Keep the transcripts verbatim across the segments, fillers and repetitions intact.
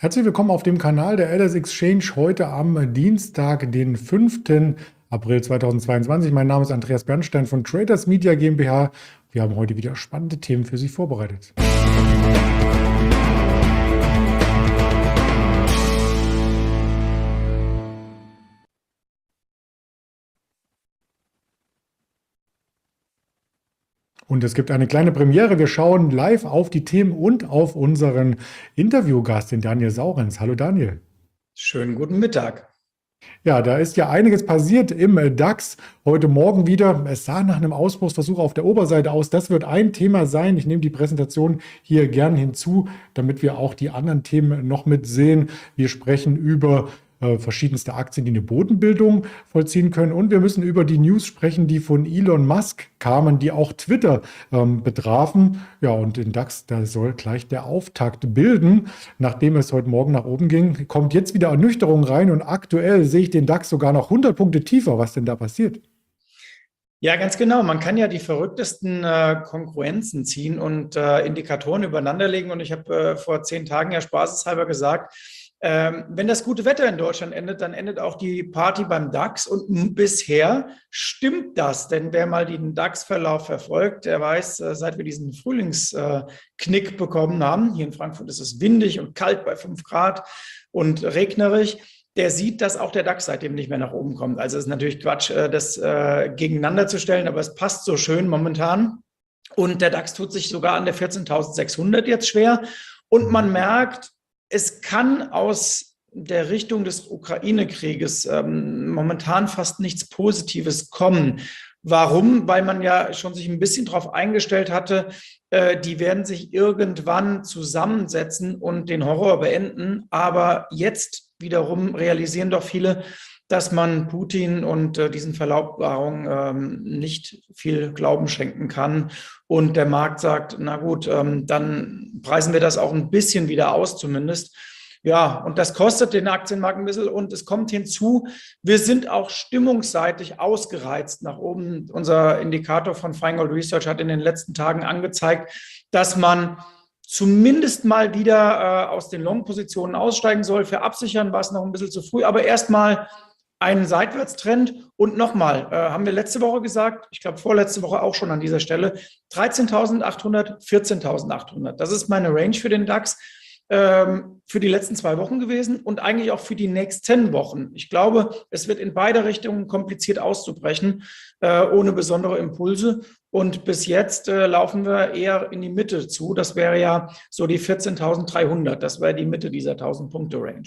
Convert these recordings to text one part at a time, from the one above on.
Herzlich willkommen auf dem Kanal der L S Exchange heute am Dienstag, den fünften April zweitausendzweiundzwanzig. Mein Name ist Andreas Bernstein von Traders Media GmbH. Wir haben heute wieder spannende Themen für Sie vorbereitet. Und es gibt eine kleine Premiere. Wir schauen live auf die Themen und auf unseren Interviewgast, den Daniel Saurenz. Hallo Daniel. Schönen guten Mittag. Ja, da ist ja einiges passiert im DAX. Heute Morgen wieder. Es sah nach einem Ausbruchsversuch auf der Oberseite aus. Das wird ein Thema sein. Ich nehme die Präsentation hier gern hinzu, damit wir auch die anderen Themen noch mit sehen. Wir sprechen über äh, verschiedenste Aktien, die eine Bodenbildung vollziehen können. Und wir müssen über die News sprechen, die von Elon Musk kamen, die auch Twitter ähm, betrafen. Ja, und den DAX, da soll gleich der Auftakt bilden. Nachdem es heute Morgen nach oben ging, kommt jetzt wieder Ernüchterung rein. Und aktuell sehe ich den DAX sogar noch hundert Punkte tiefer. Was denn da passiert? Ja, ganz genau. Man kann ja die verrücktesten äh, Konkurrenzen ziehen und äh, Indikatoren übereinanderlegen. Und ich habe äh, vor zehn Tagen ja spaßeshalber gesagt, ähm, wenn das gute Wetter in Deutschland endet, dann endet auch die Party beim DAX. Und bisher stimmt das. Denn wer mal den DAX-Verlauf verfolgt, der weiß, äh, seit wir diesen Frühlingsknick äh, bekommen haben, hier in Frankfurt ist es windig und kalt bei fünf Grad und regnerig, der sieht, dass auch der DAX seitdem nicht mehr nach oben kommt. Also es ist natürlich Quatsch, das äh, gegeneinander zu stellen, aber es passt so schön momentan. Und der DAX tut sich sogar an der vierzehntausendsechshundert jetzt schwer. Und man merkt, es kann aus der Richtung des Ukraine-Krieges ähm, momentan fast nichts Positives kommen. Warum? Weil man ja schon sich ein bisschen darauf eingestellt hatte, äh, die werden sich irgendwann zusammensetzen und den Horror beenden. Aber jetzt wiederum realisieren doch viele, dass man Putin und äh, diesen Verlautbarungen ähm, nicht viel Glauben schenken kann. Und der Markt sagt, na gut, ähm, dann preisen wir das auch ein bisschen wieder aus zumindest. Ja, und das kostet den Aktienmarkt ein bisschen. Und es kommt hinzu, wir sind auch stimmungsseitig ausgereizt nach oben. Unser Indikator von Feingold Research hat in den letzten Tagen angezeigt, dass man zumindest mal wieder äh, aus den Long-Positionen aussteigen soll. Für Absichern war es noch ein bisschen zu früh, aber erstmal einen Seitwärtstrend. Und nochmal, äh, haben wir letzte Woche gesagt, ich glaube vorletzte Woche auch schon an dieser Stelle, dreizehntausendachthundert, vierzehntausendachthundert. Das ist meine Range für den DAX ähm, für die letzten zwei Wochen gewesen und eigentlich auch für die nächsten Wochen. Ich glaube, es wird in beide Richtungen kompliziert auszubrechen, äh, ohne besondere Impulse. Und bis jetzt äh, laufen wir eher in die Mitte zu. Das wäre ja so die vierzehntausenddreihundert. Das wäre die Mitte dieser tausend-Punkte-Range.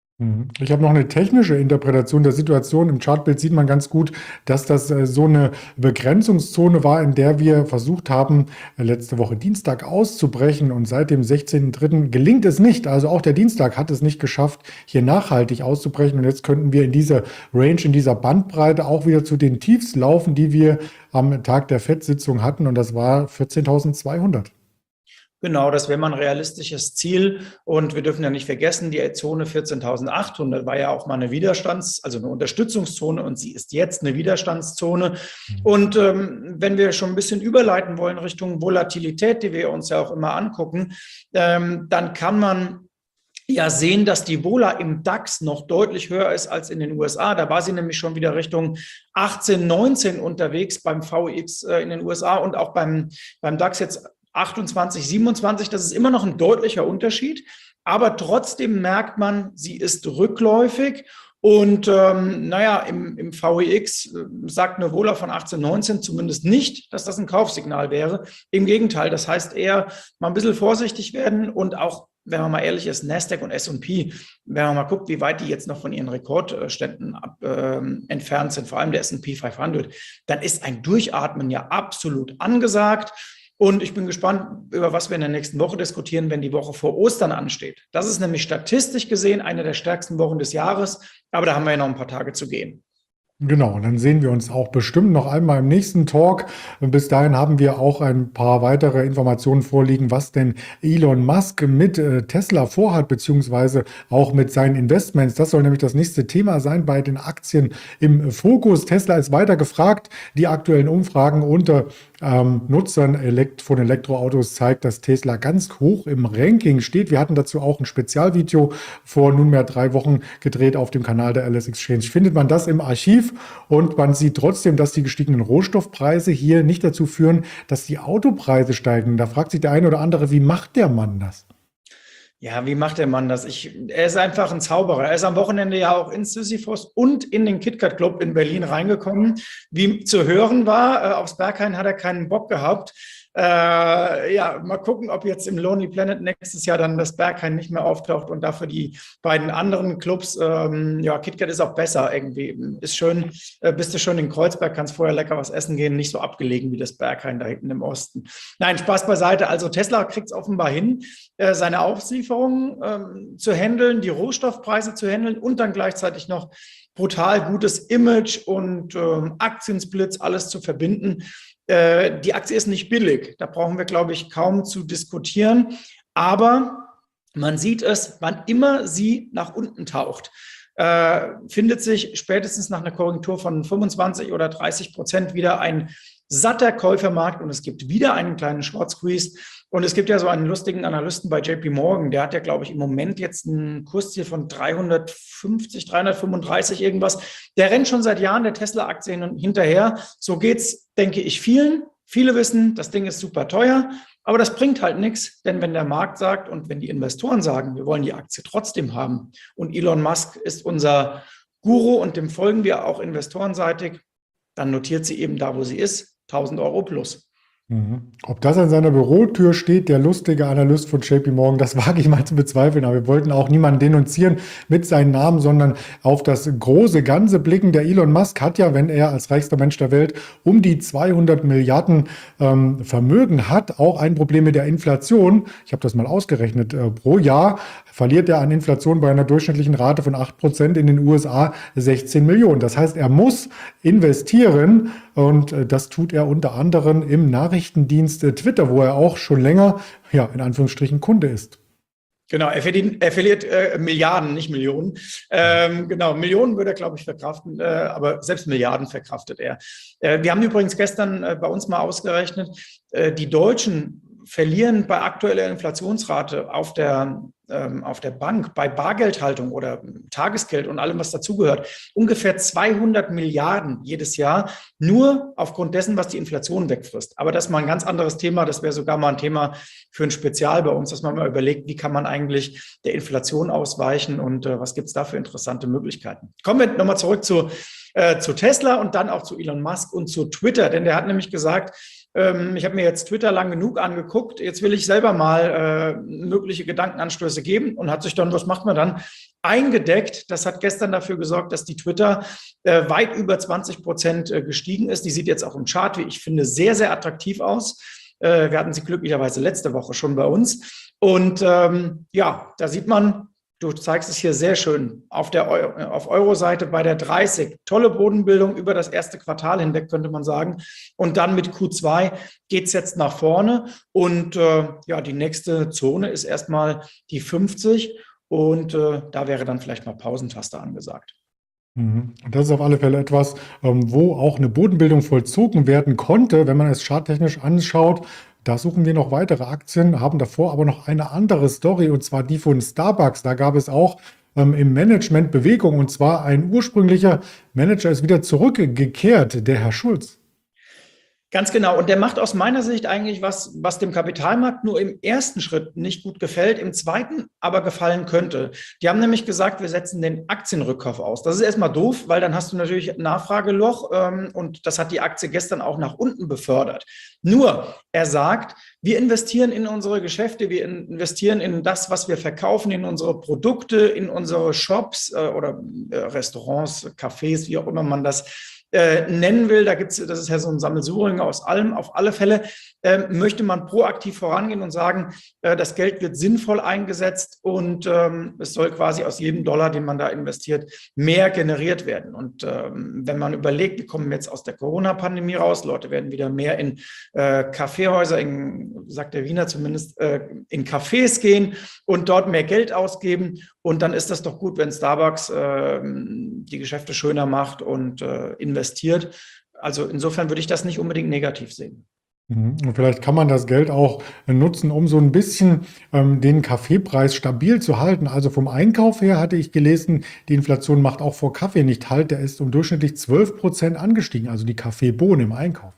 Ich habe noch eine technische Interpretation der Situation. Im Chartbild sieht man ganz gut, dass das äh, so eine Begrenzungszone war, in der wir versucht haben, äh, letzte Woche Dienstag auszubrechen. Und seit dem sechzehnten dritten gelingt es nicht. Also auch der Dienstag hat es nicht geschafft, hier nachhaltig auszubrechen. Und jetzt könnten wir in dieser Range, in dieser Bandbreite auch wieder zu den Tiefs laufen, die wir am Tag der FED-Sitzung hatten. Und das war vierzehntausendzweihundert. Genau, das wäre mal ein realistisches Ziel. Und wir dürfen ja nicht vergessen, die Zone vierzehntausendachthundert war ja auch mal eine Widerstands-, also eine Unterstützungszone und sie ist jetzt eine Widerstandszone. Und ähm, wenn wir schon ein bisschen überleiten wollen Richtung Volatilität, die wir uns ja auch immer angucken, ähm, dann kann man ja sehen, dass die Vola im DAX noch deutlich höher ist als in den U S A. Da war sie nämlich schon wieder Richtung achtzehn, neunzehn unterwegs beim V X äh, in den U S A und auch beim, beim DAX jetzt achtundzwanzig, siebenundzwanzig, das ist immer noch ein deutlicher Unterschied, aber trotzdem merkt man, sie ist rückläufig und ähm, naja, im, im V E X äh, sagt eine Vola von achtzehn, neunzehn zumindest nicht, dass das ein Kaufsignal wäre. Im Gegenteil, das heißt eher mal ein bisschen vorsichtig werden und auch, wenn man mal ehrlich ist, Nasdaq und S und P, wenn man mal guckt, wie weit die jetzt noch von ihren Rekordständen ab, äh, entfernt sind, vor allem der S und P fünfhundert, dann ist ein Durchatmen ja absolut angesagt. Und ich bin gespannt, über was wir in der nächsten Woche diskutieren, wenn die Woche vor Ostern ansteht. Das ist nämlich statistisch gesehen eine der stärksten Wochen des Jahres, aber da haben wir ja noch ein paar Tage zu gehen. Genau, und dann sehen wir uns auch bestimmt noch einmal im nächsten Talk. Bis dahin haben wir auch ein paar weitere Informationen vorliegen, was denn Elon Musk mit äh, Tesla vorhat, beziehungsweise auch mit seinen Investments. Das soll nämlich das nächste Thema sein bei den Aktien im Fokus. Tesla ist weiter gefragt. Die aktuellen Umfragen unter ähm, Nutzern elekt von Elektroautos zeigt, dass Tesla ganz hoch im Ranking steht. Wir hatten dazu auch ein Spezialvideo vor nunmehr drei Wochen gedreht auf dem Kanal der L S Exchange. Findet man das im Archiv? Und man sieht trotzdem, dass die gestiegenen Rohstoffpreise hier nicht dazu führen, dass die Autopreise steigen. Da fragt sich der eine oder andere, wie macht der Mann das? Ja, wie macht der Mann das? Ich, er ist einfach ein Zauberer. Er ist am Wochenende ja auch in Sisyphos und in den KitKat Club in Berlin reingekommen. Wie zu hören war, äh, aufs Berghain hat er keinen Bock gehabt. Äh, ja, mal gucken, ob jetzt im Lonely Planet nächstes Jahr dann das Berghain nicht mehr auftaucht und dafür die beiden anderen Clubs. Ähm, ja, KitKat ist auch besser irgendwie. Ist schön, äh, bist du schon in Kreuzberg, kannst vorher lecker was essen gehen, nicht so abgelegen wie das Berghain da hinten im Osten. Nein, Spaß beiseite. Also Tesla kriegt es offenbar hin, äh, seine Auslieferungen ähm, zu handeln, die Rohstoffpreise zu handeln und dann gleichzeitig noch brutal gutes Image und ähm, Aktiensplits, alles zu verbinden. Äh, die Aktie ist nicht billig. Da brauchen wir, glaube ich, kaum zu diskutieren. Aber man sieht es, wann immer sie nach unten taucht, äh, findet sich spätestens nach einer Korrektur von fünfundzwanzig oder dreißig Prozent wieder ein satter Käufermarkt und es gibt wieder einen kleinen Short Squeeze. Und es gibt ja so einen lustigen Analysten bei J P Morgan, der hat ja, glaube ich, im Moment jetzt ein Kursziel von dreihundertfünfzig, dreihundertfünfunddreißig irgendwas. Der rennt schon seit Jahren der Tesla-Aktien hinterher. So geht's, denke ich, vielen. Viele wissen, das Ding ist super teuer, aber das bringt halt nichts, denn wenn der Markt sagt und wenn die Investoren sagen, wir wollen die Aktie trotzdem haben und Elon Musk ist unser Guru und dem folgen wir auch investorenseitig, dann notiert sie eben da, wo sie ist, tausend Euro plus. Mhm. Ob das an seiner Bürotür steht, der lustige Analyst von J P Morgan, das wage ich mal zu bezweifeln. Aber wir wollten auch niemanden denunzieren mit seinem Namen, sondern auf das große Ganze blicken. Der Elon Musk hat ja, wenn er als reichster Mensch der Welt um die zweihundert Milliarden ähm, Vermögen hat, auch ein Problem mit der Inflation. Ich habe das mal ausgerechnet. Äh, pro Jahr verliert er an Inflation bei einer durchschnittlichen Rate von acht Prozent in den U S A sechzehn Millionen. Das heißt, er muss investieren und äh, das tut er unter anderem im Nachrichtendienst äh, Twitter, wo er auch schon länger, ja, in Anführungsstrichen Kunde ist. Genau, er, verdient, er verliert äh, Milliarden, nicht Millionen. Ähm, genau, Millionen würde er, glaube ich, verkraften, äh, aber selbst Milliarden verkraftet er. Äh, wir haben übrigens gestern äh, bei uns mal ausgerechnet, äh, die Deutschen verlieren bei aktueller Inflationsrate auf der, ähm, auf der Bank, bei Bargeldhaltung oder Tagesgeld und allem, was dazugehört, ungefähr zweihundert Milliarden jedes Jahr, nur aufgrund dessen, was die Inflation wegfrisst. Aber das ist mal ein ganz anderes Thema. Das wäre sogar mal ein Thema für ein Spezial bei uns, dass man mal überlegt, wie kann man eigentlich der Inflation ausweichen und äh, was gibt es da für interessante Möglichkeiten. Kommen wir nochmal zurück zu, äh, zu Tesla und dann auch zu Elon Musk und zu Twitter, denn der hat nämlich gesagt, ich habe mir jetzt Twitter lang genug angeguckt. Jetzt will ich selber mal äh, mögliche Gedankenanstöße geben und hat sich dann, was macht man dann, eingedeckt. Das hat gestern dafür gesorgt, dass die Twitter äh, weit über zwanzig Prozent äh, gestiegen ist. Die sieht jetzt auch im Chart, wie ich finde, sehr, sehr attraktiv aus. Äh, wir hatten sie glücklicherweise letzte Woche schon bei uns. Und ähm, ja, da sieht man, du zeigst es hier sehr schön auf der Eu- auf Euro-Seite bei der dreißig. Tolle Bodenbildung über das erste Quartal hinweg, könnte man sagen. Und dann mit Q zwei geht es jetzt nach vorne. Und äh, ja, die nächste Zone ist erstmal die fünfzig. Und äh, da wäre dann vielleicht mal Pausentaste angesagt. Mhm. Und das ist auf alle Fälle etwas, ähm, wo auch eine Bodenbildung vollzogen werden konnte, wenn man es charttechnisch anschaut. Da suchen wir noch weitere Aktien, haben davor aber noch eine andere Story, und zwar die von Starbucks. Da gab es auch ähm, im Management Bewegung, und zwar ein ursprünglicher Manager ist wieder zurückgekehrt, der Herr Schulz. Ganz genau. Und der macht aus meiner Sicht eigentlich was, was dem Kapitalmarkt nur im ersten Schritt nicht gut gefällt, im zweiten aber gefallen könnte. Die haben nämlich gesagt, wir setzen den Aktienrückkauf aus. Das ist erstmal doof, weil dann hast du natürlich ein Nachfrageloch ähm, und das hat die Aktie gestern auch nach unten befördert. Nur, er sagt, wir investieren in unsere Geschäfte, wir investieren in das, was wir verkaufen, in unsere Produkte, in unsere Shops äh, oder äh, Restaurants, Cafés, wie auch immer man das äh, nennen will, da gibt's, das ist ja so ein Sammelsurium aus allem, auf alle Fälle, äh, möchte man proaktiv vorangehen und sagen, äh, das Geld wird sinnvoll eingesetzt und ähm, es soll quasi aus jedem Dollar, den man da investiert, mehr generiert werden. Und ähm, wenn man überlegt, wir kommen jetzt aus der Corona-Pandemie raus, Leute werden wieder mehr in äh, Kaffeehäuser, in, sagt der Wiener zumindest, äh, in Cafés gehen und dort mehr Geld ausgeben. Und dann ist das doch gut, wenn Starbucks äh, die Geschäfte schöner macht und äh, investiert. Also insofern würde ich das nicht unbedingt negativ sehen. Mhm. Und vielleicht kann man das Geld auch äh, nutzen, um so ein bisschen ähm, den Kaffeepreis stabil zu halten. Also vom Einkauf her hatte ich gelesen, die Inflation macht auch vor Kaffee nicht Halt. Der ist um durchschnittlich zwölf Prozent angestiegen, also die Kaffeebohnen im Einkauf.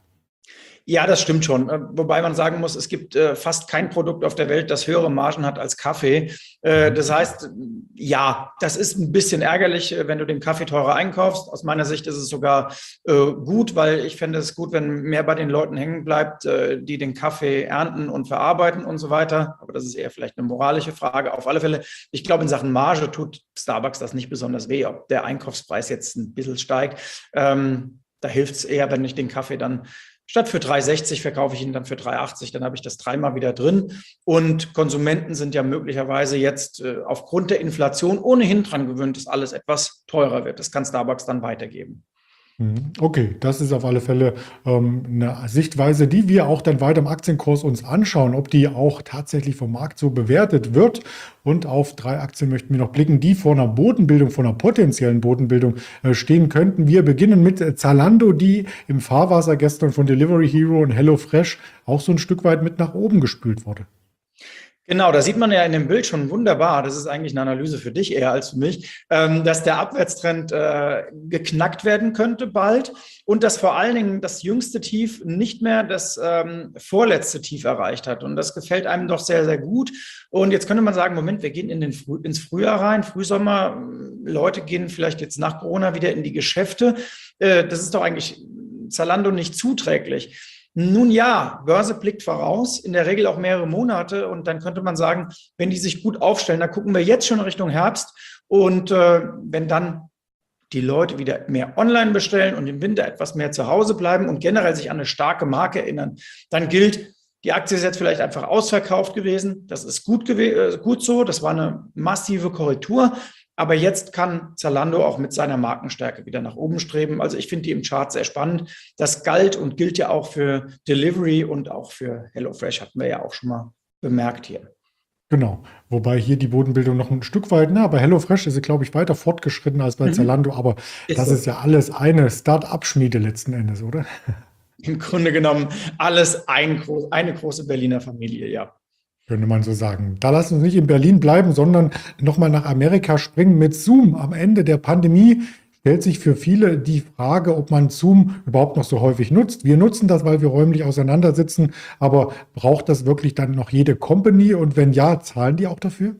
Ja, das stimmt schon. Äh, Wobei man sagen muss, es gibt äh, fast kein Produkt auf der Welt, das höhere Margen hat als Kaffee. Äh, das heißt, ja, das ist ein bisschen ärgerlich, äh, wenn du den Kaffee teurer einkaufst. Aus meiner Sicht ist es sogar äh, gut, weil ich fände es gut, wenn mehr bei den Leuten hängen bleibt, äh, die den Kaffee ernten und verarbeiten und so weiter. Aber das ist eher vielleicht eine moralische Frage. Auf alle Fälle, ich glaube, in Sachen Marge tut Starbucks das nicht besonders weh, ob der Einkaufspreis jetzt ein bisschen steigt. Ähm, da hilft es eher, wenn ich den Kaffee dann statt für drei sechzig verkaufe ich ihn dann für drei achtzig, dann habe ich das dreimal wieder drin. Und Konsumenten sind ja möglicherweise jetzt äh, aufgrund der Inflation ohnehin dran gewöhnt, dass alles etwas teurer wird. Das kann Starbucks dann weitergeben. Mhm. Okay, das ist auf alle Fälle ähm, eine Sichtweise, die wir auch dann weiter im Aktienkurs uns anschauen, ob die auch tatsächlich vom Markt so bewertet wird. Und auf drei Aktien möchten wir noch blicken, die vor einer Bodenbildung, vor einer potenziellen Bodenbildung äh, stehen könnten. Wir beginnen mit äh, Zalando, die im Fahrwasser gestern von Delivery Hero und HelloFresh auch so ein Stück weit mit nach oben gespült wurde. Genau, da sieht man ja in dem Bild schon wunderbar, das ist eigentlich eine Analyse für dich eher als für mich, ähm, dass der Abwärtstrend äh, geknackt werden könnte bald und dass vor allen Dingen das jüngste Tief nicht mehr das ähm, vorletzte Tief erreicht hat. Und das gefällt einem doch sehr, sehr gut. Und jetzt könnte man sagen, Moment, wir gehen in den Früh, ins Frühjahr rein, Frühsommer, Leute gehen vielleicht jetzt nach Corona wieder in die Geschäfte. Äh, das ist doch eigentlich Zalando nicht zuträglich. Nun ja, Börse blickt voraus, in der Regel auch mehrere Monate. Und dann könnte man sagen, wenn die sich gut aufstellen, dann gucken wir jetzt schon Richtung Herbst. Und äh, wenn dann die Leute wieder mehr online bestellen und im Winter etwas mehr zu Hause bleiben und generell sich an eine starke Marke erinnern, dann gilt, die Aktie ist jetzt vielleicht einfach ausverkauft gewesen. Das ist gut, gew- gut so. Das war eine massive Korrektur. Aber jetzt kann Zalando auch mit seiner Markenstärke wieder nach oben streben. Also ich finde die im Chart sehr spannend. Das galt und gilt ja auch für Delivery und auch für HelloFresh, hatten wir ja auch schon mal bemerkt hier. Genau, wobei hier die Bodenbildung noch ein Stück weit, na, bei HelloFresh ist sie, glaube ich, weiter fortgeschritten als bei Mhm. Zalando, aber Ist das so. ist ja alles eine Start-up-Schmiede letzten Endes, oder? Im Grunde genommen alles ein, gro- eine große Berliner Familie, ja. Könnte man so sagen. Da lassen wir uns nicht in Berlin bleiben, sondern nochmal nach Amerika springen mit Zoom. Am Ende der Pandemie stellt sich für viele die Frage, ob man Zoom überhaupt noch so häufig nutzt. Wir nutzen das, weil wir räumlich auseinandersitzen, aber braucht das wirklich dann noch jede Company? Und wenn ja, zahlen die auch dafür?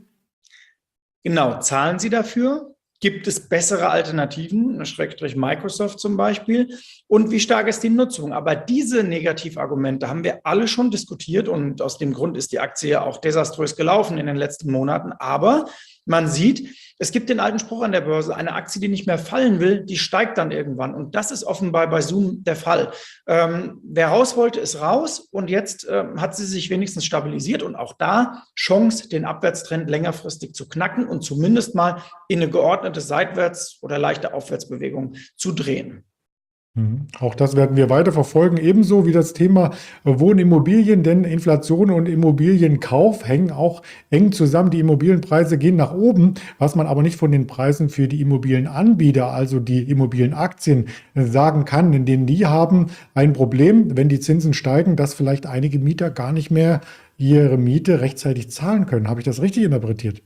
Genau, zahlen Sie dafür? Gibt es bessere Alternativen, Schrägstrich Microsoft zum Beispiel? Und wie stark ist die Nutzung? Aber diese Negativargumente haben wir alle schon diskutiert und aus dem Grund ist die Aktie ja auch desaströs gelaufen in den letzten Monaten. Aber man sieht, es gibt den alten Spruch an der Börse, eine Aktie, die nicht mehr fallen will, die steigt dann irgendwann. Und das ist offenbar bei Zoom der Fall. Ähm, wer raus wollte, ist raus. Und jetzt ähm, hat sie sich wenigstens stabilisiert. Und auch da Chance, den Abwärtstrend längerfristig zu knacken und zumindest mal in eine geordnete Seitwärts- oder leichte Aufwärtsbewegung zu drehen. Mhm. Auch das werden wir weiter verfolgen, ebenso wie das Thema äh, Wohnimmobilien, denn Inflation und Immobilienkauf hängen auch eng zusammen. Die Immobilienpreise gehen nach oben, was man aber nicht von den Preisen für die Immobilienanbieter, also die Immobilienaktien, äh, sagen kann, denn die haben ein Problem, wenn die Zinsen steigen, dass vielleicht einige Mieter gar nicht mehr ihre Miete rechtzeitig zahlen können. Habe ich das richtig interpretiert?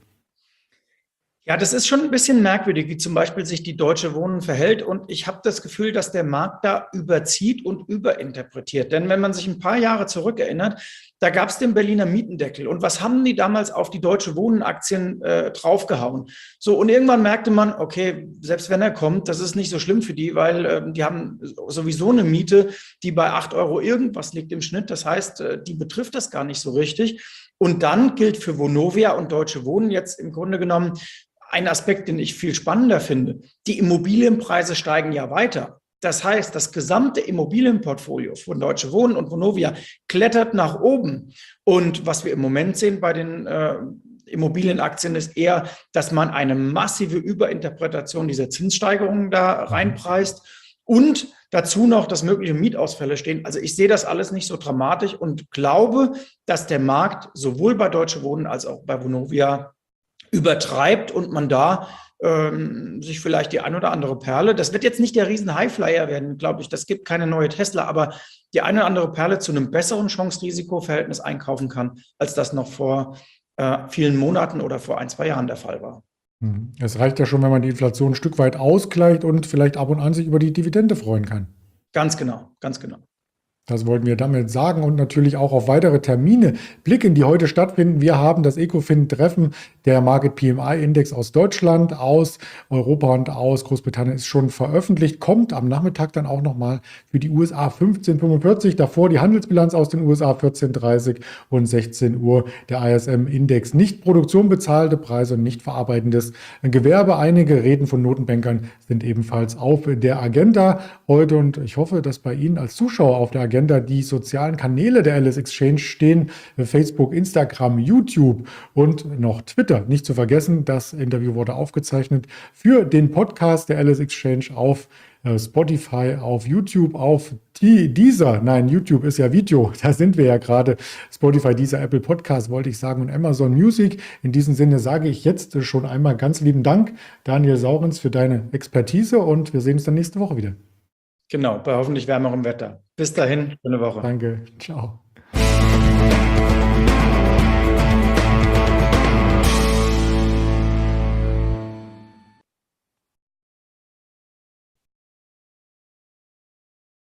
Ja, das ist schon ein bisschen merkwürdig, wie zum Beispiel sich die Deutsche Wohnen verhält. Und ich habe das Gefühl, dass der Markt da überzieht und überinterpretiert. Denn wenn man sich ein paar Jahre zurückerinnert, da gab es den Berliner Mietendeckel. Und was haben die damals auf die Deutsche Wohnen-Aktien äh, draufgehauen? So, und irgendwann merkte man, okay, selbst wenn er kommt, das ist nicht so schlimm für die, weil äh, die haben sowieso eine Miete, die bei acht Euro irgendwas liegt im Schnitt. Das heißt, äh, die betrifft das gar nicht so richtig. Und dann gilt für Vonovia und Deutsche Wohnen jetzt im Grunde genommen ein Aspekt, den ich viel spannender finde. Die Immobilienpreise steigen ja weiter. Das heißt, das gesamte Immobilienportfolio von Deutsche Wohnen und Vonovia klettert nach oben. Und was wir im Moment sehen bei den äh, Immobilienaktien ist eher, dass man eine massive Überinterpretation dieser Zinssteigerungen da reinpreist und dazu noch, dass mögliche Mietausfälle stehen. Also ich sehe das alles nicht so dramatisch und glaube, dass der Markt sowohl bei Deutsche Wohnen als auch bei Vonovia übertreibt und man da ähm, sich vielleicht die ein oder andere Perle, das wird jetzt nicht der riesen Highflyer werden, glaube ich, das gibt keine neue Tesla, aber die eine oder andere Perle zu einem besseren Chance-Risiko-Verhältnis einkaufen kann, als das noch vor äh, vielen Monaten oder vor ein, zwei Jahren der Fall war. Es reicht ja schon, wenn man die Inflation ein Stück weit ausgleicht und vielleicht ab und an sich über die Dividende freuen kann. Ganz genau, ganz genau. Das wollten wir damit sagen und natürlich auch auf weitere Termine blicken, die heute stattfinden. Wir haben das Ecofin-Treffen, der Market P M I-Index aus Deutschland, aus Europa und aus Großbritannien ist schon veröffentlicht, kommt am Nachmittag dann auch nochmal für die U S A fünfzehn Uhr fünfundvierzig, davor die Handelsbilanz aus den U S A vierzehn Uhr dreißig und sechzehn Uhr der I S M-Index. Nicht Produktion bezahlte Preise und nicht verarbeitendes Gewerbe. Einige Reden von Notenbankern sind ebenfalls auf der Agenda heute und ich hoffe, dass bei Ihnen als Zuschauer auf der Agenda die sozialen Kanäle der L S Exchange stehen, Facebook, Instagram, YouTube und noch Twitter. Nicht zu vergessen, das Interview wurde aufgezeichnet für den Podcast der L S Exchange auf Spotify, auf YouTube, auf Deezer. Nein, YouTube ist ja Video, da sind wir ja gerade. Spotify, Deezer, Apple Podcast wollte ich sagen und Amazon Music. In diesem Sinne sage ich jetzt schon einmal ganz lieben Dank, Daniel Saurens, für deine Expertise und wir sehen uns dann nächste Woche wieder. Genau, bei hoffentlich wärmerem Wetter. Bis dahin, schöne Woche. Danke, ciao.